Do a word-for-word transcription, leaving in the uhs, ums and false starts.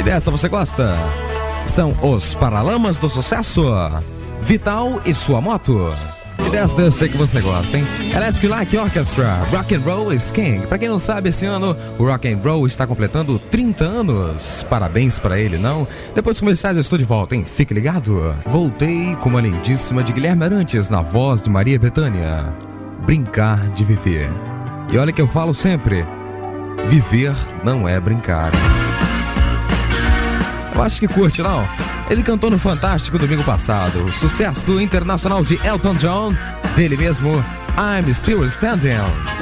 dessa você gosta? São os Paralamas do Sucesso, Vital e sua moto. E dessa eu sei que você gosta, hein? Electric Light Orchestra, Rock and Roll is King. Pra quem não sabe, esse ano o Rock and Roll está completando trinta anos. Parabéns pra ele, não? Depois dos comerciais eu estou de volta, hein? Fique ligado. Voltei com uma lindíssima de Guilherme Arantes na voz de Maria Bethânia. Brincar de viver. E olha que eu falo sempre, viver não é brincar. Eu acho que curte, não? Ele cantou no Fantástico domingo passado. Sucesso internacional de Elton John, dele mesmo, I'm Still Standing.